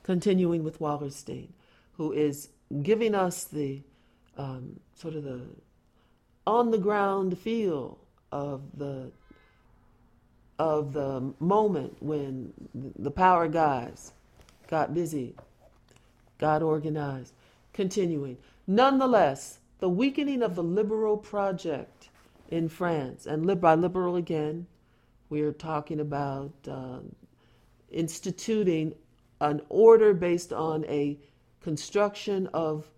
Continuing with Wallerstein, who is giving us the sort of the on-the-ground feel of the moment when the power guys got busy, got organized. Continuing. Nonetheless, the weakening of the liberal project in France, and by liberal again, we're talking about instituting an order based on a construction of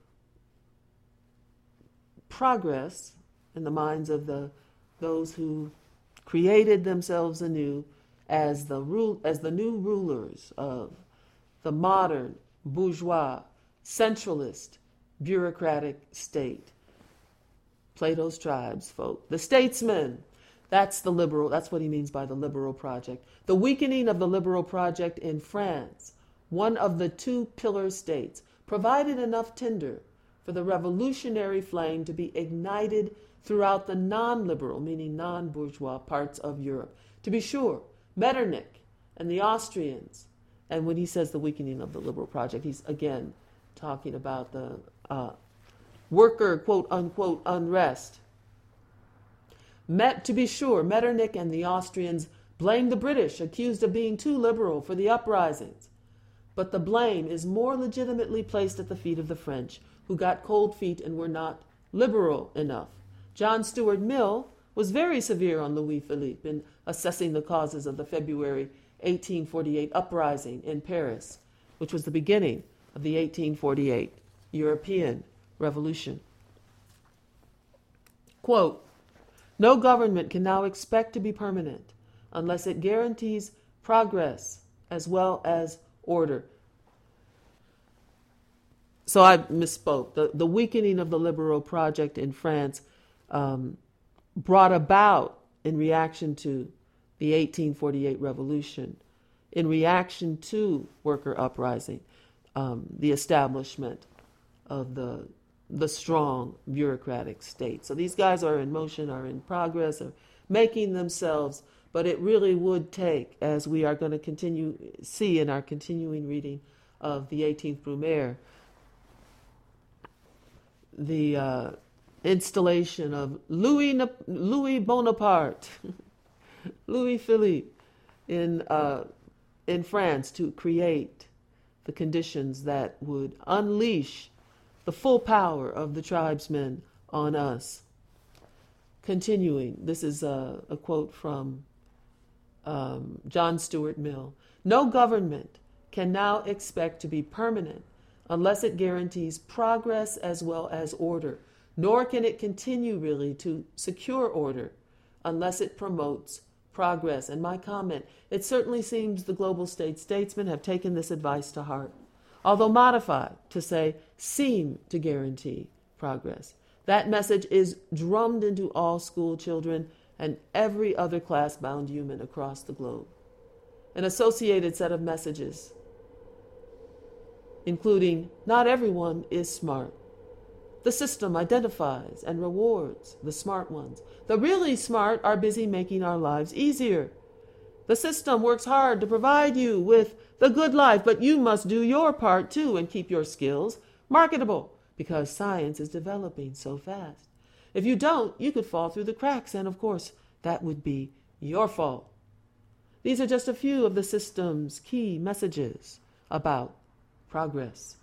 progress in the minds of those who created themselves anew as the new rulers of the modern bourgeois centralist bureaucratic state. Plato's tribes folk, the statesmen. That's what he means by the liberal project. The weakening of the liberal project in France, one of the two pillar states, provided enough tinder for the revolutionary flame to be ignited throughout the non-liberal, meaning non-bourgeois parts of Europe. To be sure, Metternich and the Austrians, and when he says the weakening of the liberal project, he's again talking about the worker, quote unquote, unrest. To be sure, Metternich and the Austrians blamed the British, accused of being too liberal for the uprisings. But the blame is more legitimately placed at the feet of the French, who got cold feet and were not liberal enough. John Stuart Mill was very severe on Louis Philippe in assessing the causes of the February 1848 uprising in Paris, which was the beginning of the 1848 European Revolution. Quote, "No government can now expect to be permanent unless it guarantees progress as well as order." So I misspoke. The weakening of the liberal project in France brought about in reaction to the 1848 revolution, in reaction to worker uprising, the establishment of the strong bureaucratic state. So these guys are in motion, are in progress, are making themselves, but it really would take, as we are going to see in our continuing reading of the 18th Brumaire, the installation of Louis Bonaparte, Louis Philippe in France to create the conditions that would unleash the full power of the tribesmen on us. Continuing, this is a quote from John Stuart Mill. "No government can now expect to be permanent unless it guarantees progress as well as order, nor can it continue really to secure order unless it promotes progress." And my comment, it certainly seems the global statesmen have taken this advice to heart, although modified to say seem to guarantee progress. That message is drummed into all school children and every other class-bound human across the globe. An associated set of messages, including not everyone is smart. The system identifies and rewards the smart ones. The really smart are busy making our lives easier. The system works hard to provide you with the good life, but you must do your part too and keep your skills marketable because science is developing so fast. If you don't, you could fall through the cracks, and of course, that would be your fault. These are just a few of the system's key messages about progress.